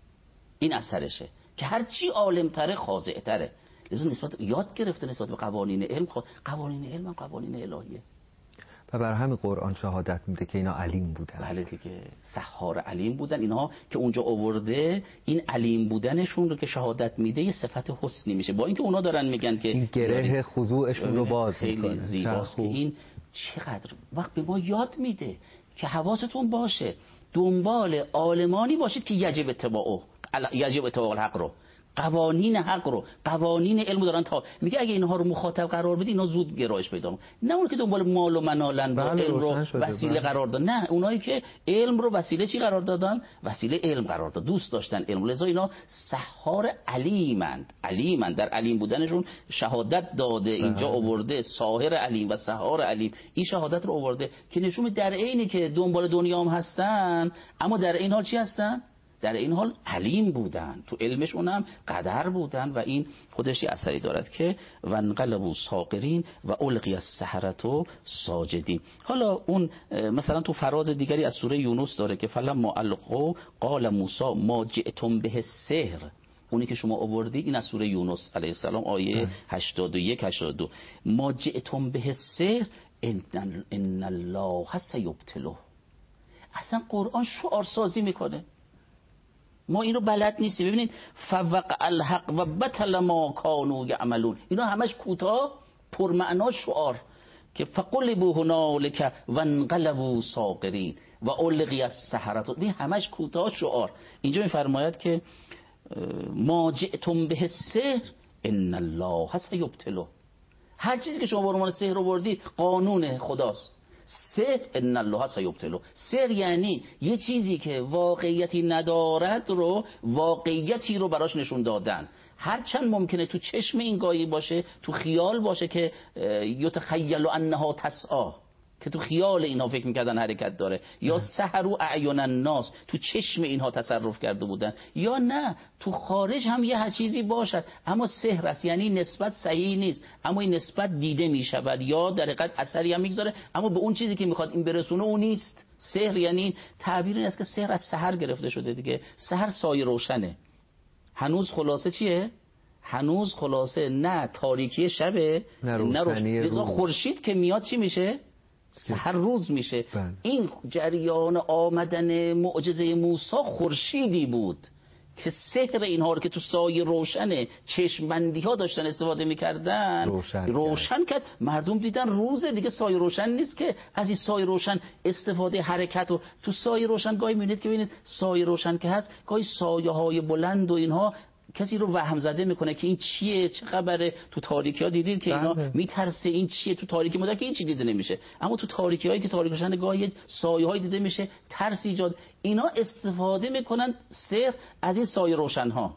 این اثرشه که هرچی عالمتره خاضع تره. لذا نسبت یاد گرفته نسبت به قوانین علم. قوانین علم هم قوانین الهیه و برای همین قرآن شهادت میده که اینا علیم بودن. بله دیگه، سحار علیم بودن. اینها که اونجا آورده این علیم بودنشون رو که شهادت میده یه صفت حسنی میشه، با اینکه اونا دارن میگن که این گره خضوعشون رو باز خیلی میکنه. زیباست که این چقدر وقت به ما یاد میده که حواستون باشه دنبال عالمانی باشید که یجب اتباعه، یجب اتباع الحق رو، قوانین حق رو، قوانین علم دارن. تا میگه اگه اینها رو مخاطب قرار بدی اینا زود گرایش پیدا میکنن. نه اون که دنبال مال و منالن با بله علم رو وسیله بله. قرار دادن. نه، اونایی که علم رو وسیله چی قرار دادن؟ وسیله علم قرار دادن، دوست داشتن علم. لذا اینا سحار علیمند. علیمند در علیم بودنشون شهادت داده. اینجا آورده ساحر علیم و سحار علیم. این شهادت رو آورده که نشون در عینی که دنبال دنیا هم هستن، اما در این حال چی هستن؟ در این حال علیم بودن، تو علمشون هم قدر بودن. و این خودش یه اثری دارد که وانقلبوا صاغرین و القی السحرة ساجدین. حالا اون مثلا تو فراز دیگری از سوره یونس داره که فلما القوا قال موسی ما جئتم به السحر. اونی که شما آوردی این از سوره یونس علیه السلام آیه هشتاد و یک هشتاد و دو. ما جئتم به السحر ان ان الله سیبطله. اصلا قرآن شعار سازی میکنه، ما اینو بلد نیستیم. ببینید فوقع الحق و بطل ما کانوا یعملون، اینا همش کوتاه پرمعنا شعار که فقلبوا هنالک وانقلبوا صاغرین و القی السحرة. این همش کوتاه شعار. اینجا میفرماید که ما جئتم به السحر ان الله سیبطله. هر چیزی که شما به عنوان سحر آوردید قانون خداست. سحر ان الله سیبطله. سحر یعنی یه چیزی که واقعیتی ندارد رو واقعیتی رو براش نشون دادن. هرچند ممکنه تو چشم این گاهی باشه، تو خیال باشه که یتخیل انها تسعی، که تو خیال اینها فکر میکردن حرکت داره، یا سحروا اعین الناس، تو چشم اینها تصرف کرده بودن، یا نه تو خارج هم یه چیزی باشد اما سحر است، یعنی نسبت صحیح نیست اما این نسبت دیده میشود یا در حقیقت اثری هم میگذاره اما به اون چیزی که میخواد این برسونه اون نیست. سحر یعنی تعبیر این است که سحر از سحر گرفته شده دیگه. سحر سایه روشنه. هنوز خلاصه چیه؟ هنوز خلاصه نه تاریکی شبه نه روشنی. لذا خورشید که میاد چی میشه؟ سحر روز میشه. بند. این جریان آمدن معجزه موسی خورشیدی بود که سحر اینها رو که تو سایه روشن چشمبندی ها داشتن استفاده میکردن روشن, روشن کرد. مردم دیدن روزه دیگه، سایه روشن نیست که از این سایه روشن استفاده حرکت و تو سایه روشن گاهی میبینید که ببینید سایه روشن که هست گاهی سایه های بلند و اینها کسی رو وهم زده میکنه که این چیه، چه خبره. تو تاریکی ها دیدید که اینا میترسه این چیه، تو تاریکی مدر که این چی دیده نمیشه، اما تو تاریکی هایی که تاریک روشن گاهی سایه های دیده میشه، ترس ایجاد. اینا استفاده میکنن سحر از این سایه روشن ها.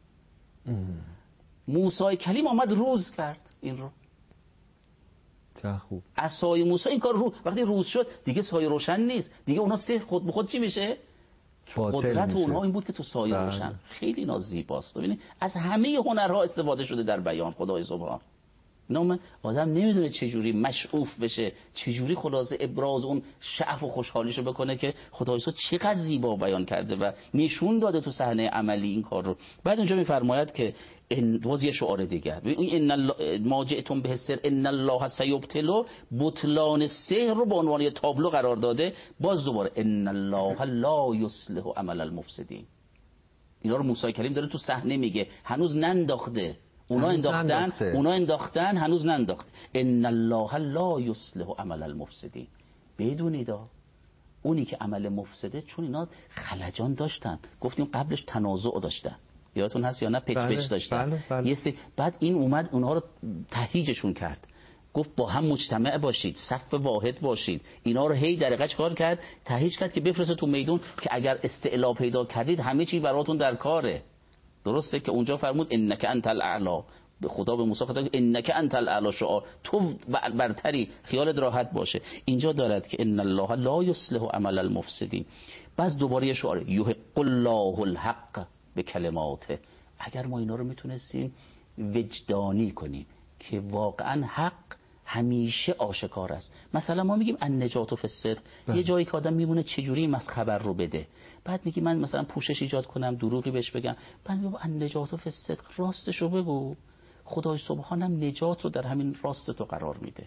موسی کلیم آمد روز کرد این رو. چه خوب. از سایه موسی این کار رو وقتی روز شد دیگه سایه روشن نیست دیگه، اونا سحر خود به خود چی میشه؟ قدرت اونها این بود که تو سایه روشن. خیلی نازیباست. ببینید از همه هنرها استفاده شده در بیان خدای سبحان. نام آدم نمیدونه چجوری مشعوف بشه، چجوری خلاصه ابراز اون شعف و خوشحالیشو بکنه که خدای سبحان چقدر زیبا بیان کرده و نشون داده تو صحنه عملی این کار رو. بعد اونجا میفرماید که ان باز یه شعار دیگه، این ان ما جئتم به السحر ان الله سیبطله، بطلان سحر رو به عنوان یه تابلو قرار داده. باز دوباره ان الله لا یصلح عمل المفسدین. اینا رو موسی کلیم داره تو صحنه میگه، هنوز ننداخته. اونا انداختن اونا انداختن هنوز ننداخت. ان الله لا یصلح عمل المفسدین. بدونید اونی که عمل مفسده، چون اینا خلجان داشتن، گفتیم قبلش تنازع داشتن، یادتون هست یا نه؟ پچ بله، پچ داشتن. بله، بله. یه سی... بعد این اومد اونها رو تهییجشون کرد، گفت با هم مجتمع باشید، صف واحد باشید. اینا رو هی در قچ کار کرد، تهییج کرد که بفرسته تو میدون که اگر استعلا پیدا کردید همه چی براتون در کاره. درسته که اونجا فرمود انک انت الاعلی، به خدا به موسی خطاب انک انت الاعلی، شعار تو برتری، خیالت راحت باشه. اینجا دارد که ان الله لا یصلح عمل المفسدین. باز دوباره یه شعار یحق الله الحق به کلماته. اگر ما اینا رو میتونستیم وجدانی کنیم که واقعا حق همیشه آشکار است. مثلا ما میگیم النجات فی الصدق، یه جایی که آدم میمونه چجوری مس خبر رو بده، بعد میگی من مثلا پوشش ایجاد کنم، دروغی بهش بگم، بعد میگم النجات فی الصدق، راستش رو بگو. خدای سبحان هم نجات رو در همین راست تو قرار میده.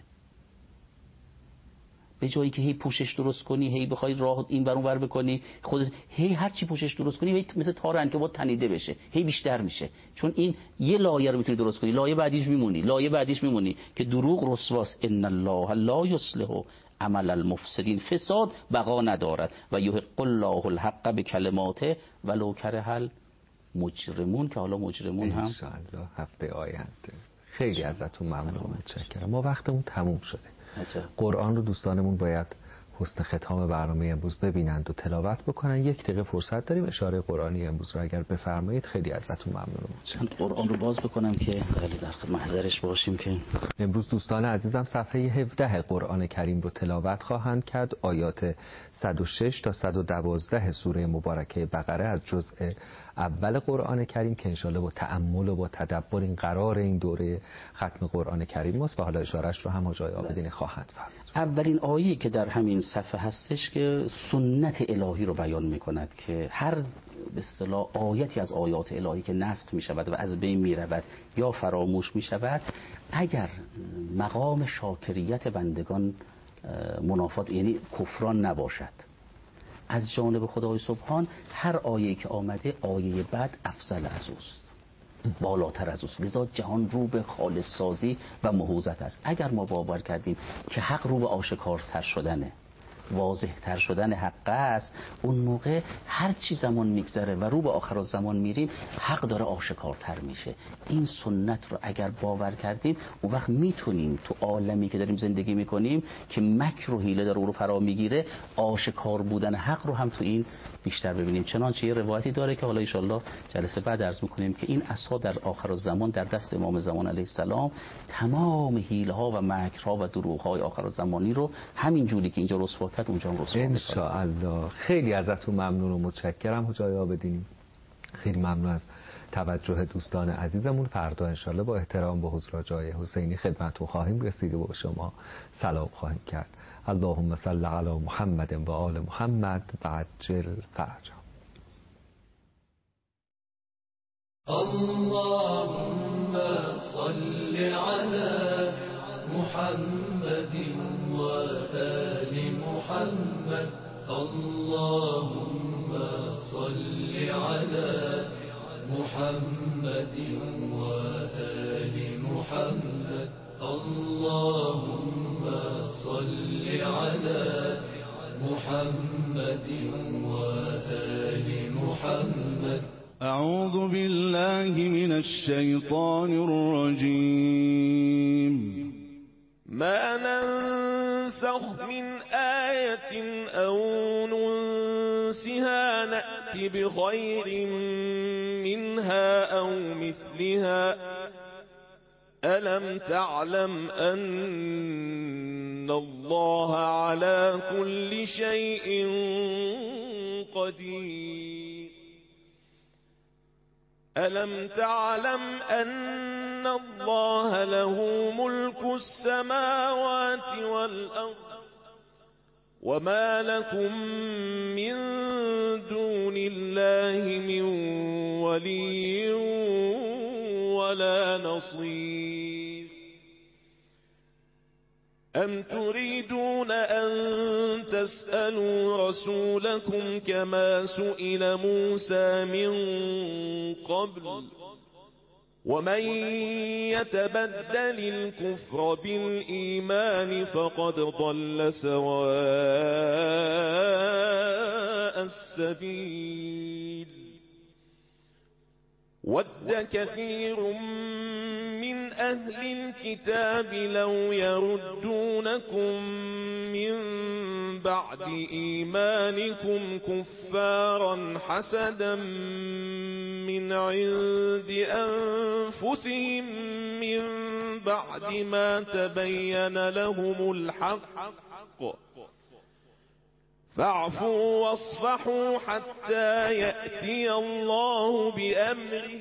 به جایی که هی پوشش درست کنی، هی بخوای راه این ور اون ور بکنی، خودت هی هر چی پوشش درست کنی هی مثل تار عنکبوت تنیده بشه، هی بیشتر میشه. چون این یه لایه رو میتونی درست کنی، لایه بعدیش میمونی، لایه بعدیش میمونی که دروغ رسواست. ان الله لا یصلح عمل المفسدین، فساد بقا ندارد و یحق الله الحق بکلماته ولو کره المجرمون، که حالا مجرمون هم ان شاء الله هفته آینده. خیلی ازتون ممنونم، متشکرم. ما وقتمون تموم شده. قرآن رو دوستانمون باید حسن ختام برنامه امروز ببینند و تلاوت بکنن. یک دقیقه فرصت داریم، اشاره قرآنی امروز رو اگر بفرمایید خیلی ازتون ممنونم. چند قرآن رو باز بکنم که خیلی در محضرش باشیم. که امروز دوستان عزیزم صفحه هفده قرآن کریم رو تلاوت خواهند کرد. آیات صد و شش تا صد و دوازده سوره مبارکه بقره از جزء اول قرآن کریم که انشالله با تأمل و با تدبر این قرار این دوره ختم قرآن کریم است و حالا اشارش رو هم حاجی عابدین خواهند فرمود. اولین آیه‌ای که در همین صفحه هستش که سنت الهی رو بیان می‌کند که هر به اصطلاح آیتی از آیات الهی که نسخ می‌شود و از بین می‌رود یا فراموش می‌شود، اگر مقام شاکریت بندگان منافات یعنی کفران نباشد، از جانب خدای سبحان هر آیه‌ای که آمده آیه بعد افضل از اوست، بالاتر از اوست. لذا جهان رو به خالص سازی و مهوزت است. اگر ما باور کردیم که حق رو به آشکارتر شدنه، واضح تر شدن حق است، اون موقع هر چی زمان میگذره و رو به آخر زمان میریم حق داره آشکارتر میشه. این سنت رو اگر باور کردیم اون وقت میتونیم تو عالمی که داریم زندگی میکنیم که مکر و حیله داره او رو فرا میگیره، آشکار بودن حق رو هم تو این بیشتر ببینیم. چنانچه یه روایتی داره که حالا ان شاءالله جلسه بعد عرض میکنیم که این عصا در آخر زمان در دست امام زمان علیه السلام تمام حیله ها و مکرها و دروغ های آخر زمانی رو همین جوری که اینجا رسوا کرد اونجا هم رسوا ان شاء الله. خیلی ازتون ممنون و متشکرم حاجی عابدین. خیلی ممنون از توجه دوستان عزیزمون. فردا ان شاء الله با احترام به حضور جای حسینی خدمتتون خواهیم رسید و با شما سلام خواهیم کرد. اللهم صل علی محمد و آل محمد و عجل فرجهم. اللهم صل على محمد وآل محمد. اللهم صل على محمد وآل محمد. اللهم صل على محمد وآل محمد. أعوذ بالله من الشيطان الرجيم. ما ننسخ من آية أو ننسها نأت بخير منها أو مثلها. ألم تعلم أن الله على كل شيء قدير. ألم تعلم أن الله له ملك السماوات والأرض وما لكم من دون الله من ولي ولا نصير. أم تريدون أن تسألوا رسولكم كما سئل موسى من قبل ومن يتبدل الكفر بالإيمان فقد ضل سواء السبيل ود كثير من أهل الكتاب لو يردونكم من بعد إيمانكم كفارا حسدا من عند أنفسهم من بعد ما تبين لهم الحق فاعفوا واصفحوا حتى يأتي الله بأمره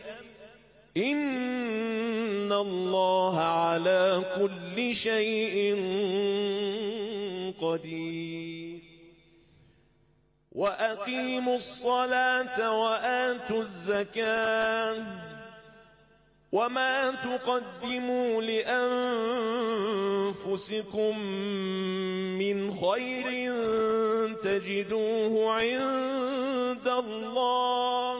إن الله على كل شيء قدير وأقيموا الصلاة وآتوا الزكاة وما تقدموا لأنفسكم من خير تجدوه عند الله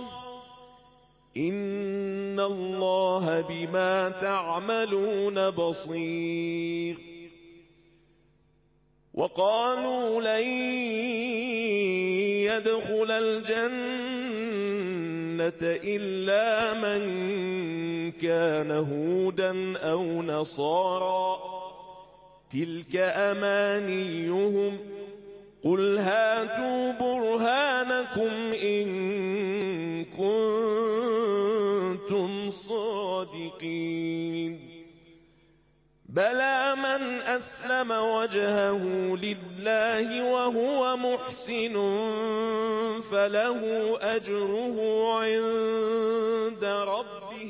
إن الله بما تعملون بصير وقالوا لن يدخل الجنة إلا من كان هودا أو نصارى تلك أمانيهم قل هاتوا برهانكم إن كنتم صادقين بلى من أسلم وجهه لله وهو محسن فله أجره عند ربه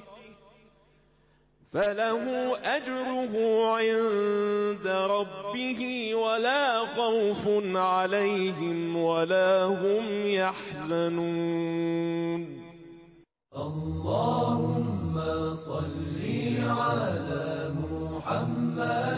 فله أجره عند ربه ولا خوف عليهم ولا هم يحزنون اللهم صل على محمد